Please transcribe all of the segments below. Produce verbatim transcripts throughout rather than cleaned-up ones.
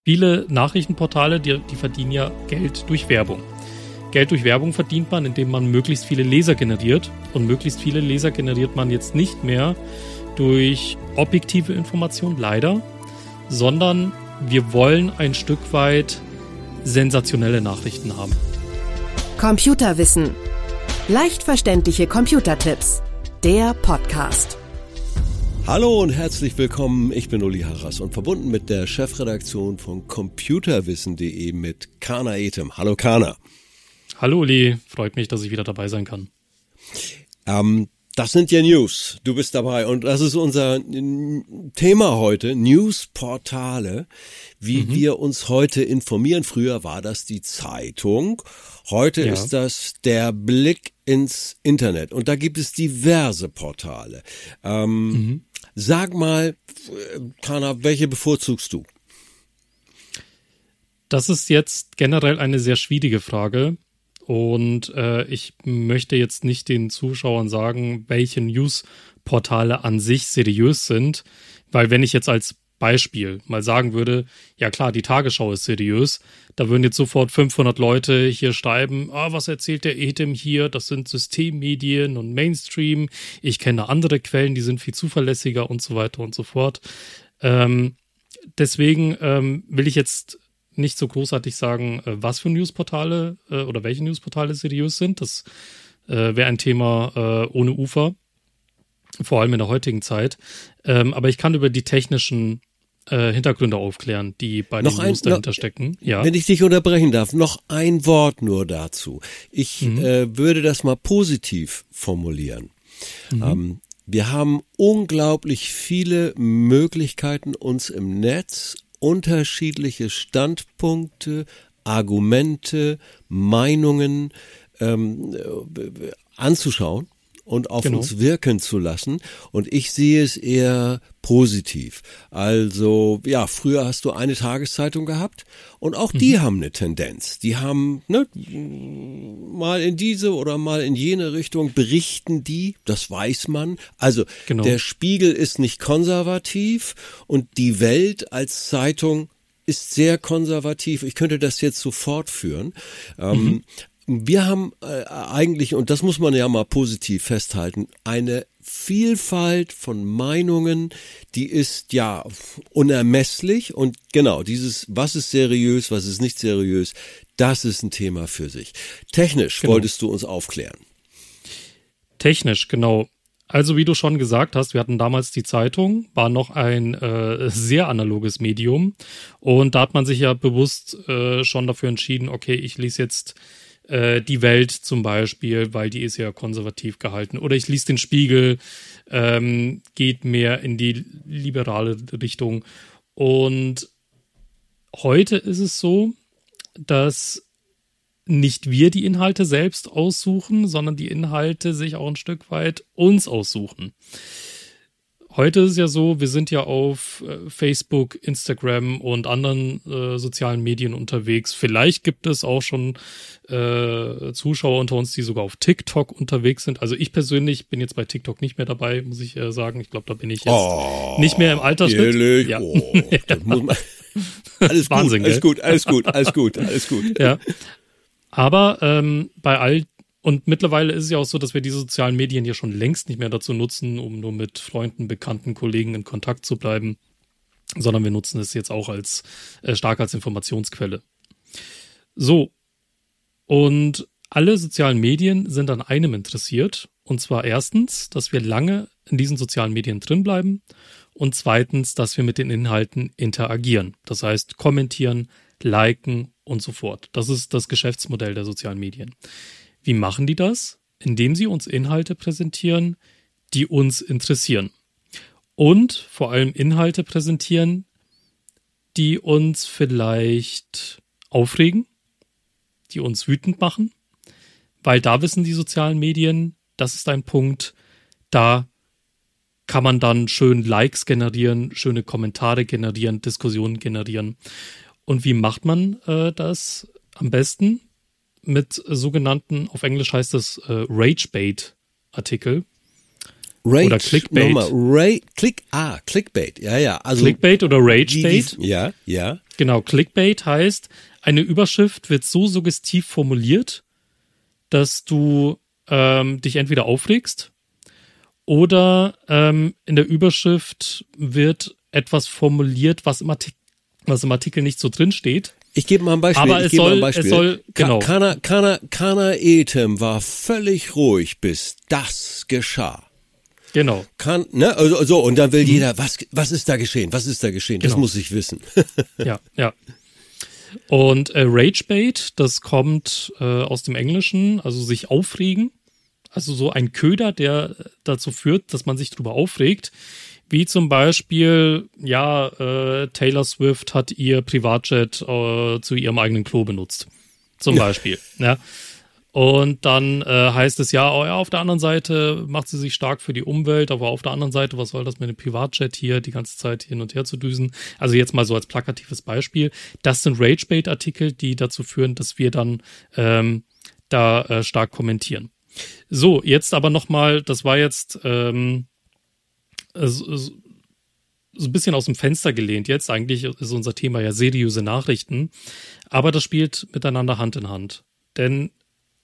Viele Nachrichtenportale, die, die verdienen ja Geld durch Werbung. Geld durch Werbung verdient man, indem man möglichst viele Leser generiert. Und möglichst viele Leser generiert man jetzt nicht mehr durch objektive Information, leider, sondern wir wollen ein Stück weit sensationelle Nachrichten haben. Computerwissen. Leicht verständliche Computertipps. Der Podcast. Hallo und herzlich willkommen, ich bin Uli Harras und verbunden mit der Chefredaktion von computerwissen punkt de mit Kana Etem. Hallo Kana. Hallo Uli, freut mich, dass ich wieder dabei sein kann. Ähm, das sind ja News, du bist dabei und das ist unser Thema heute, Newsportale, wie mhm. wir uns heute informieren. Früher war das die Zeitung, heute ja. ist das der Blick ins Internet und da gibt es diverse Portale. Ähm, mhm. Sag mal, Kana, welche bevorzugst du? Das ist jetzt generell eine sehr schwierige Frage und äh, ich möchte jetzt nicht den Zuschauern sagen, welche Newsportale an sich seriös sind, weil wenn ich jetzt als Beispiel mal sagen würde, ja klar, die Tagesschau ist seriös, da würden jetzt sofort fünfhundert Leute hier schreiben, ah, was erzählt der Etem hier, das sind Systemmedien und Mainstream, ich kenne andere Quellen, die sind viel zuverlässiger und so weiter und so fort. Ähm, deswegen ähm, will ich jetzt nicht so großartig sagen, äh, was für Newsportale äh, oder welche Newsportale seriös sind, das äh, wäre ein Thema äh, ohne Ufer, vor allem in der heutigen Zeit, ähm, aber ich kann über die technischen Äh, Hintergründe aufklären, die bei noch den News ein, dahinter noch, stecken. Ja. Wenn ich dich unterbrechen darf, noch ein Wort nur dazu. Ich mhm. äh, würde das mal positiv formulieren. Mhm. Ähm, wir haben unglaublich viele Möglichkeiten, uns im Netz unterschiedliche Standpunkte, Argumente, Meinungen ähm, äh, anzuschauen und auf genau. uns wirken zu lassen. Und ich sehe es eher positiv. Also, ja, früher hast du eine Tageszeitung gehabt und auch die mhm. haben eine Tendenz. Die haben, ne, mal in diese oder mal in jene Richtung berichten die, das weiß man. Also, genau. der Spiegel ist nicht konservativ und die Welt als Zeitung ist sehr konservativ. Ich könnte das jetzt so fortführen. Mhm. Ähm, Wir haben äh, eigentlich, und das muss man ja mal positiv festhalten, eine Vielfalt von Meinungen, die ist ja unermesslich und genau dieses, was ist seriös, was ist nicht seriös, das ist ein Thema für sich. Technisch genau. wolltest du uns aufklären. Technisch, genau. Also wie du schon gesagt hast, wir hatten damals die Zeitung, war noch ein äh, sehr analoges Medium und da hat man sich ja bewusst äh, schon dafür entschieden, okay, ich lese jetzt die Welt zum Beispiel, weil die ist ja konservativ gehalten. Oder ich lese den Spiegel, ähm, geht mehr in die liberale Richtung. Und heute ist es so, dass nicht wir die Inhalte selbst aussuchen, sondern die Inhalte sich auch ein Stück weit uns aussuchen. Heute ist es ja so, wir sind ja auf äh, Facebook, Instagram und anderen äh, sozialen Medien unterwegs. Vielleicht gibt es auch schon äh, Zuschauer unter uns, die sogar auf TikTok unterwegs sind. Also ich persönlich bin jetzt bei TikTok nicht mehr dabei, muss ich äh, sagen. Ich glaube, da bin ich jetzt oh, nicht mehr im Altersschnitt. Ja. Oh, das muss man. Alles gut, Wahnsinn, alles gut, alles gut, alles gut, alles gut. Ja. Aber ähm, bei all Und mittlerweile ist es ja auch so, dass wir die sozialen Medien ja schon längst nicht mehr dazu nutzen, um nur mit Freunden, Bekannten, Kollegen in Kontakt zu bleiben, sondern wir nutzen es jetzt auch als äh, stark als Informationsquelle. So, und alle sozialen Medien sind an einem interessiert, und zwar erstens, dass wir lange in diesen sozialen Medien drin bleiben und zweitens, dass wir mit den Inhalten interagieren. Das heißt, kommentieren, liken und so fort. Das ist das Geschäftsmodell der sozialen Medien. Wie machen die das? Indem sie uns Inhalte präsentieren, die uns interessieren. Und vor allem Inhalte präsentieren, die uns vielleicht aufregen, die uns wütend machen. Weil da wissen die sozialen Medien, das ist ein Punkt, da kann man dann schön Likes generieren, schöne Kommentare generieren, Diskussionen generieren. Und wie macht man äh, das am besten? Mit sogenannten, auf Englisch heißt das äh, Rage-Bait-Artikel. Rage, oder Clickbait. Nochmal, Ra- Click, ah, Clickbait, ja, ja. Also Clickbait oder Ragebait. Die, die, ja, ja. Genau, Clickbait heißt, eine Überschrift wird so suggestiv formuliert, dass du ähm, dich entweder aufregst oder ähm, in der Überschrift wird etwas formuliert, was im, Artik- was im Artikel nicht so drin steht. Ich gebe mal ein Beispiel. Aber ich es gebe mal soll, ein Beispiel. es soll, genau. Kana, Kana, Kana Etem war völlig ruhig, bis das geschah. Genau. Kann, ne? Also, so, und dann will mhm. jeder, was, was ist da geschehen? Was ist da geschehen? Das Genau. muss ich wissen. Ja, ja. Und äh, Ragebait, das kommt äh, aus dem Englischen, also sich aufregen. Also so ein Köder, der dazu führt, dass man sich drüber aufregt. Wie zum Beispiel, ja, äh, Taylor Swift hat ihr Privatjet äh, zu ihrem eigenen Klo benutzt. Zum ja. Beispiel. Ja. Und dann äh, heißt es ja, oh ja, auf der anderen Seite macht sie sich stark für die Umwelt, aber auf der anderen Seite, was soll das mit dem Privatjet hier die ganze Zeit hin und her zu düsen? Also jetzt mal so als plakatives Beispiel. Das sind Ragebait-Artikel, die dazu führen, dass wir dann ähm, da äh, stark kommentieren. So, jetzt aber nochmal, das war jetzt ähm, so, so ein bisschen aus dem Fenster gelehnt. Jetzt eigentlich ist unser Thema ja seriöse Nachrichten, aber das spielt miteinander Hand in Hand. Denn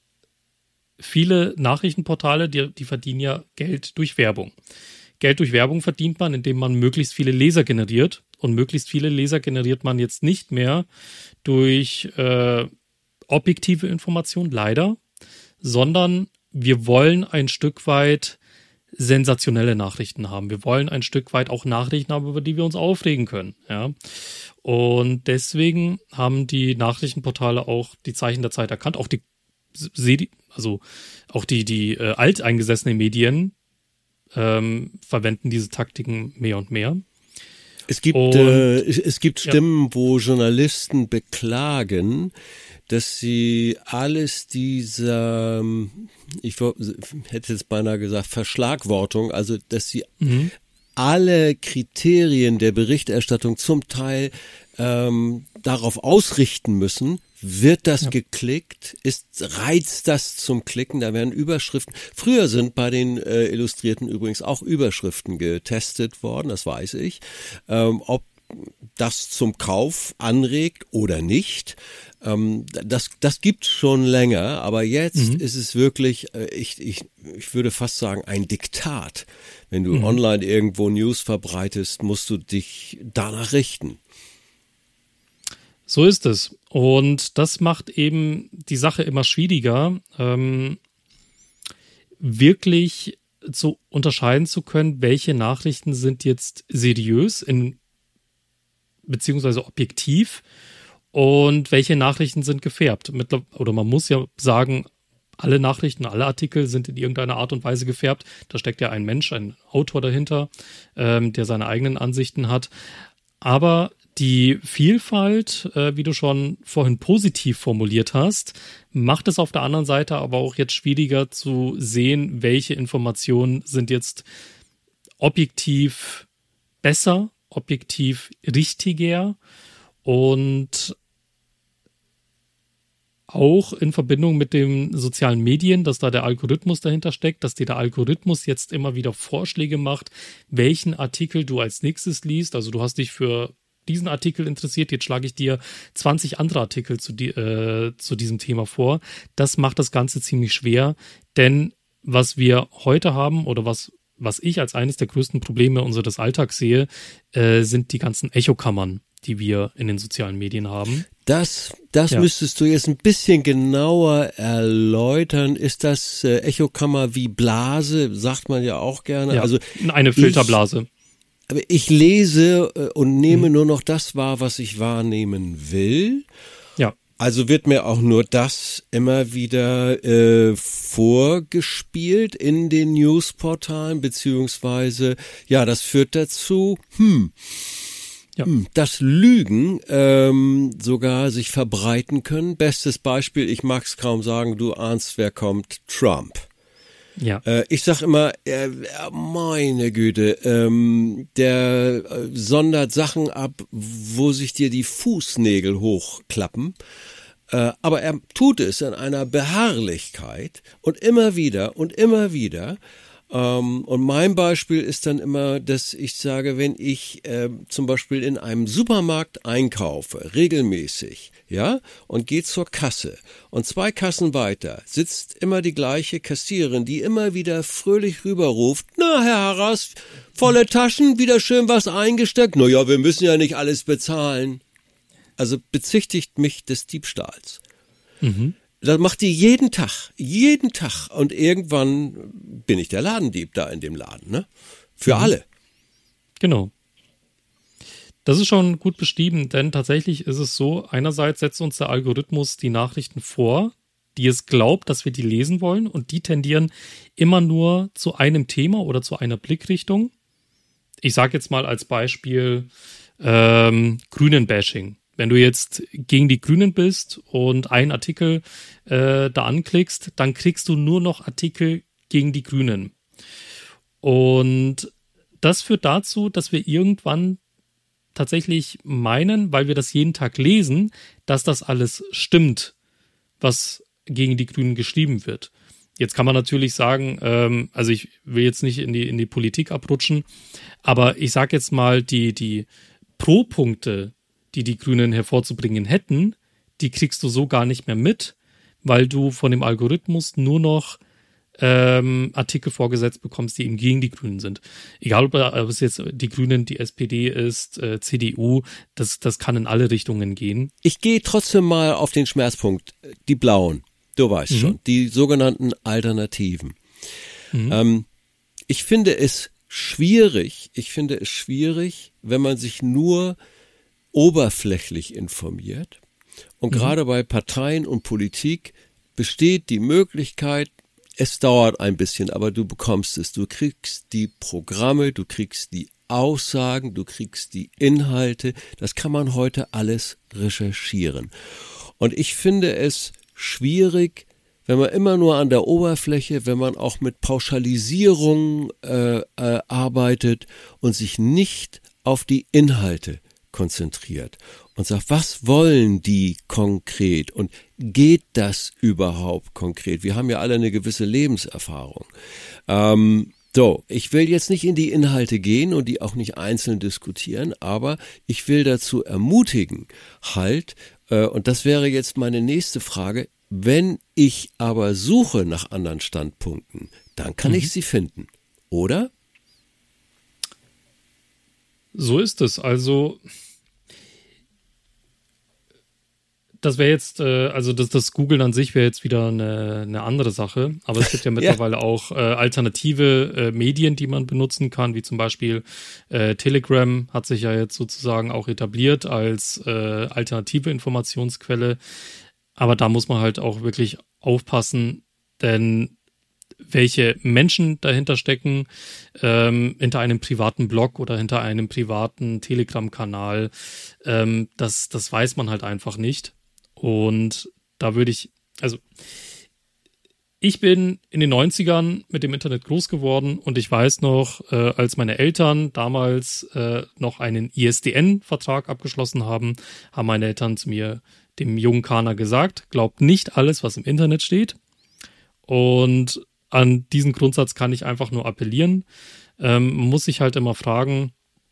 viele Nachrichtenportale, die, die verdienen ja Geld durch Werbung. Geld durch Werbung verdient man, indem man möglichst viele Leser generiert. Und möglichst viele Leser generiert man jetzt nicht mehr durch äh, objektive Informationen, leider, sondern wir wollen ein Stück weit sensationelle Nachrichten haben. Wir wollen ein Stück weit auch Nachrichten haben, über die wir uns aufregen können. Ja. Und deswegen haben die Nachrichtenportale auch die Zeichen der Zeit erkannt, auch die also auch die, die äh, alteingesessenen Medien ähm, verwenden diese Taktiken mehr und mehr. Es gibt, und, äh, es gibt Stimmen, ja. wo Journalisten beklagen, dass sie alles dieser, ich hätte jetzt beinahe gesagt, Verschlagwortung, also dass sie mhm. alle Kriterien der Berichterstattung zum Teil ähm, darauf ausrichten müssen. Wird das ja. geklickt? Ist, reizt das zum Klicken? Da werden Überschriften. Früher sind bei den äh, Illustrierten übrigens auch Überschriften getestet worden, das weiß ich. Ähm, ob das zum Kauf anregt oder nicht. Ähm, das, das gibt's schon länger, aber jetzt mhm. ist es wirklich, äh, ich, ich, ich würde fast sagen, ein Diktat. Wenn du mhm. online irgendwo News verbreitest, musst du dich danach richten. So ist es. Und das macht eben die Sache immer schwieriger, ähm, wirklich zu unterscheiden zu können, welche Nachrichten sind jetzt seriös in, beziehungsweise objektiv und welche Nachrichten sind gefärbt. Mittler- oder man muss ja sagen, alle Nachrichten, alle Artikel sind in irgendeiner Art und Weise gefärbt. Da steckt ja ein Mensch, ein Autor dahinter, ähm, der seine eigenen Ansichten hat. Aber die Vielfalt, äh, wie du schon vorhin positiv formuliert hast, macht es auf der anderen Seite aber auch jetzt schwieriger zu sehen, welche Informationen sind jetzt objektiv besser, objektiv richtiger und auch in Verbindung mit den sozialen Medien, dass da der Algorithmus dahinter steckt, dass dir der Algorithmus jetzt immer wieder Vorschläge macht, welchen Artikel du als nächstes liest. Also du hast dich für diesen Artikel interessiert, jetzt schlage ich dir zwanzig andere Artikel zu, die, äh, zu diesem Thema vor. Das macht das Ganze ziemlich schwer, denn was wir heute haben oder was, was ich als eines der größten Probleme unseres Alltags sehe, äh, sind die ganzen Echokammern, die wir in den sozialen Medien haben. Das, das ja. müsstest du jetzt ein bisschen genauer erläutern. Ist das äh, Echokammer wie Blase, sagt man ja auch gerne. Ja, also eine Filterblase. Ich, aber ich lese äh, und nehme mhm. nur noch das wahr, was ich wahrnehmen will. Ja. Also wird mir auch nur das immer wieder äh, vorgespielt in den Newsportalen, beziehungsweise, ja, das führt dazu, hm, Ja. dass Lügen ähm, sogar sich verbreiten können. Bestes Beispiel, ich mag es kaum sagen, du ahnst, wer kommt, Trump. Ja. Äh, ich sag immer, äh, meine Güte, ähm, der äh, sondert Sachen ab, wo sich dir die Fußnägel hochklappen. Äh, aber er tut es in einer Beharrlichkeit und immer wieder und immer wieder. Ähm, und mein Beispiel ist dann immer, dass ich sage, wenn ich äh, zum Beispiel in einem Supermarkt einkaufe, regelmäßig, ja, und gehe zur Kasse und zwei Kassen weiter sitzt immer die gleiche Kassiererin, die immer wieder fröhlich rüberruft, na, Herr Harras, volle Taschen, wieder schön was eingesteckt, na ja, wir müssen ja nicht alles bezahlen. Also bezichtigt mich des Diebstahls. Mhm. Das macht die jeden Tag, jeden Tag. Und irgendwann bin ich der Ladendieb da in dem Laden, ne? Für mhm. alle. Genau. Das ist schon gut beschrieben, denn tatsächlich ist es so, einerseits setzt uns der Algorithmus die Nachrichten vor, die es glaubt, dass wir die lesen wollen, und die tendieren immer nur zu einem Thema oder zu einer Blickrichtung. Ich sage jetzt mal als Beispiel ähm, Grünen-Bashing. Wenn du jetzt gegen die Grünen bist und einen Artikel äh, da anklickst, dann kriegst du nur noch Artikel gegen die Grünen. Und das führt dazu, dass wir irgendwann tatsächlich meinen, weil wir das jeden Tag lesen, dass das alles stimmt, was gegen die Grünen geschrieben wird. Jetzt kann man natürlich sagen, ähm, also ich will jetzt nicht in die, in die Politik abrutschen, aber ich sage jetzt mal, die, die Pro-Punkte, die die Grünen hervorzubringen hätten, die kriegst du so gar nicht mehr mit, weil du von dem Algorithmus nur noch ähm, Artikel vorgesetzt bekommst, die eben gegen die Grünen sind. Egal, ob, ob es jetzt die Grünen, die S P D ist, äh, C D U, das, das kann in alle Richtungen gehen. Ich gehe trotzdem mal auf den Schmerzpunkt, die Blauen, du weißt mhm. schon, die sogenannten Alternativen. Mhm. Ähm, ich finde es schwierig, ich finde es schwierig, wenn man sich nur oberflächlich informiert. Und mhm. gerade bei Parteien und Politik besteht die Möglichkeit, es dauert ein bisschen, aber du bekommst es. Du kriegst die Programme, du kriegst die Aussagen, du kriegst die Inhalte. Das kann man heute alles recherchieren. Und ich finde es schwierig, wenn man immer nur an der Oberfläche, wenn man auch mit Pauschalisierung äh, äh, arbeitet und sich nicht auf die Inhalte konzentriert und sagt, was wollen die konkret und geht das überhaupt konkret? Wir haben ja alle eine gewisse Lebenserfahrung. Ähm, so, ich will jetzt nicht in die Inhalte gehen und die auch nicht einzeln diskutieren, aber ich will dazu ermutigen, halt, äh, und das wäre jetzt meine nächste Frage, wenn ich aber suche nach anderen Standpunkten, dann kann mhm. ich sie finden, oder? So ist es. Also das wäre jetzt, äh, also das, das Googlen an sich wäre jetzt wieder eine, eine andere Sache, aber es gibt ja mittlerweile ja. auch äh, alternative äh, Medien, die man benutzen kann, wie zum Beispiel äh, Telegram hat sich ja jetzt sozusagen auch etabliert als äh, alternative Informationsquelle, aber da muss man halt auch wirklich aufpassen, denn welche Menschen dahinter stecken, ähm, hinter einem privaten Blog oder hinter einem privaten Telegram-Kanal, ähm, das, das weiß man halt einfach nicht. Und da würde ich, also ich bin in den neunzigern mit dem Internet groß geworden und ich weiß noch, äh, als meine Eltern damals äh, noch einen I S D N-Vertrag abgeschlossen haben, haben meine Eltern zu mir, dem jungen Kana, gesagt, glaubt nicht alles, was im Internet steht. Und an diesen Grundsatz kann ich einfach nur appellieren. Ähm, man muss sich halt immer fragen,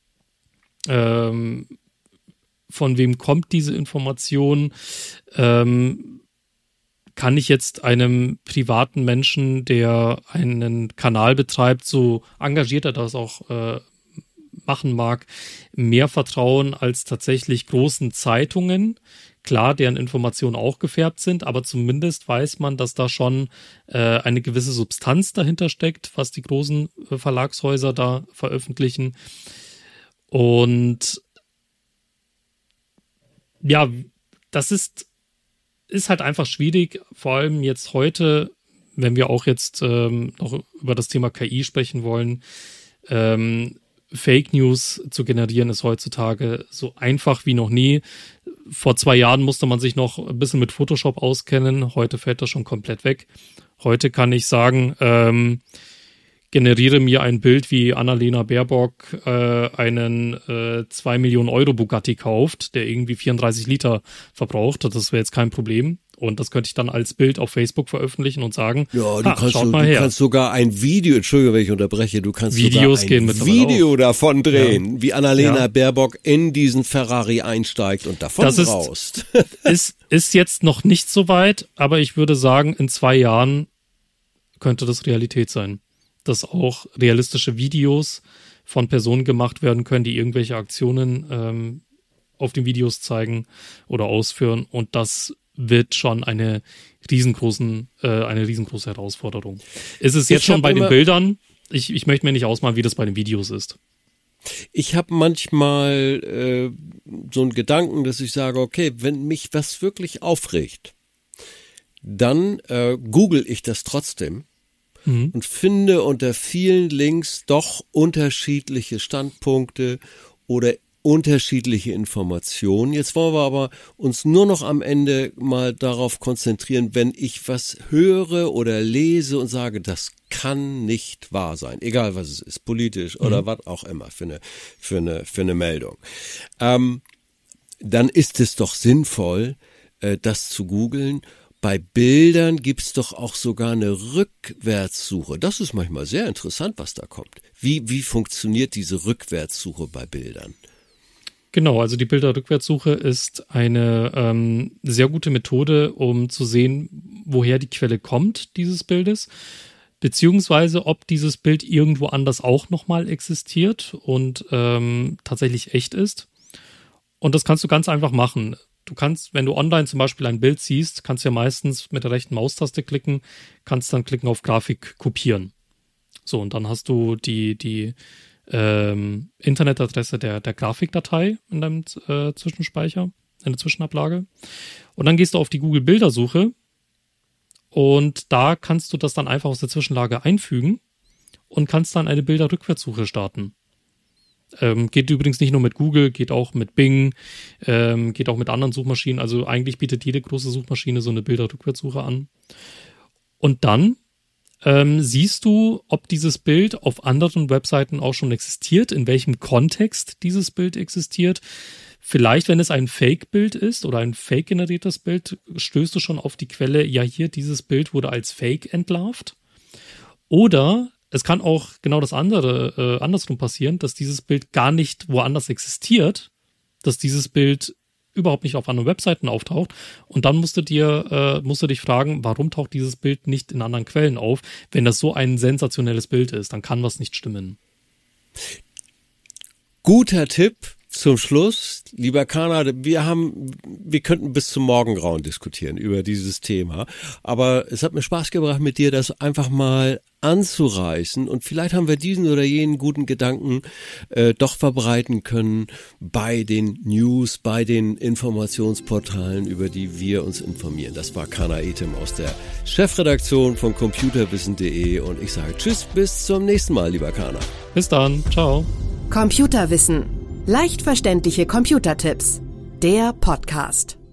ähm, von wem kommt diese Information? Ähm, kann ich jetzt einem privaten Menschen, der einen Kanal betreibt, so engagiert er das auch äh, machen mag, mehr vertrauen als tatsächlich großen Zeitungen? Klar, deren Informationen auch gefärbt sind, aber zumindest weiß man, dass da schon äh, eine gewisse Substanz dahinter steckt, was die großen äh, Verlagshäuser da veröffentlichen. Und ja, das ist, ist halt einfach schwierig, vor allem jetzt heute, wenn wir auch jetzt ähm, noch über das Thema K I sprechen wollen. Ähm, Fake News zu generieren ist heutzutage so einfach wie noch nie. Vor zwei Jahren musste man sich noch ein bisschen mit Photoshop auskennen. Heute fällt das schon komplett weg. Heute kann ich sagen, ähm, generiere mir ein Bild, wie Annalena Baerbock äh, einen äh, zwei Millionen Euro Bugatti kauft, der irgendwie vierunddreißig Liter verbraucht. Das wäre jetzt kein Problem. Und das könnte ich dann als Bild auf Facebook veröffentlichen und sagen, ja, du, ah, kannst, schaut du, mal du her. kannst sogar ein Video, Entschuldigung, wenn ich unterbreche, du kannst Videos sogar ein gehen Video auch. davon drehen, Ja. wie Annalena Ja. Baerbock in diesen Ferrari einsteigt und davon Das ist, raust. ist, ist jetzt noch nicht so weit, aber ich würde sagen, in zwei Jahren könnte das Realität sein. Dass auch realistische Videos von Personen gemacht werden können, die irgendwelche Aktionen ähm, auf den Videos zeigen oder ausführen. Und das wird schon eine riesengroßen, äh, eine riesengroße Herausforderung. Ist es jetzt Ich schon hab bei den immer- Bildern? Ich, ich möchte mir nicht ausmalen, wie das bei den Videos ist. Ich habe manchmal äh, so einen Gedanken, dass ich sage, okay, wenn mich was wirklich aufregt, dann äh, google ich das trotzdem. Mhm. Und finde unter vielen Links doch unterschiedliche Standpunkte oder unterschiedliche Informationen. Jetzt wollen wir aber uns nur noch am Ende mal darauf konzentrieren, wenn ich was höre oder lese und sage, das kann nicht wahr sein, egal was es ist, politisch oder Mhm. was auch immer für eine, für eine, für eine Meldung. Ähm, dann ist es doch sinnvoll, äh, das zu googeln. Bei Bildern gibt's doch auch sogar eine Rückwärtssuche. Das ist manchmal sehr interessant, was da kommt. Wie, wie funktioniert diese Rückwärtssuche bei Bildern? Genau, also die Bilderrückwärtssuche ist eine ähm, sehr gute Methode, um zu sehen, woher die Quelle kommt dieses Bildes, beziehungsweise ob dieses Bild irgendwo anders auch nochmal existiert und ähm, tatsächlich echt ist. Und das kannst du ganz einfach machen. Du kannst, wenn du online zum Beispiel ein Bild siehst, kannst du ja meistens mit der rechten Maustaste klicken, kannst dann klicken auf Grafik kopieren. So, und dann hast du die, die ähm, Internetadresse der, der Grafikdatei in deinem äh, Zwischenspeicher, in der Zwischenablage. Und dann gehst du auf die Google-Bildersuche und da kannst du das dann einfach aus der Zwischenlage einfügen und kannst dann eine Bilderrückwärtssuche starten. Ähm, geht übrigens nicht nur mit Google, geht auch mit Bing, ähm, geht auch mit anderen Suchmaschinen. Also eigentlich bietet jede große Suchmaschine so eine Bilderrückwärtssuche an. Und dann ähm, siehst du, ob dieses Bild auf anderen Webseiten auch schon existiert, in welchem Kontext dieses Bild existiert. Vielleicht, wenn es ein Fake-Bild ist oder ein Fake-generiertes Bild, stößt du schon auf die Quelle, ja hier, dieses Bild wurde als Fake entlarvt. Oder es kann auch genau das andere äh, andersrum passieren, dass dieses Bild gar nicht woanders existiert, dass dieses Bild überhaupt nicht auf anderen Webseiten auftaucht und dann musst du dir äh, musst du dich fragen, warum taucht dieses Bild nicht in anderen Quellen auf? Wenn das so ein sensationelles Bild ist, dann kann was nicht stimmen. Guter Tipp zum Schluss, lieber Kana, wir haben, wir könnten bis zum Morgengrauen diskutieren über dieses Thema, aber es hat mir Spaß gebracht, mit dir das einfach mal anzureißen und vielleicht haben wir diesen oder jenen guten Gedanken äh, doch verbreiten können bei den News, bei den Informationsportalen, über die wir uns informieren. Das war Kana Etem aus der Chefredaktion von computerwissen punkt de und ich sage Tschüss, bis zum nächsten Mal, lieber Kana. Bis dann, ciao. Computerwissen. Leicht verständliche Computertipps. Der Podcast.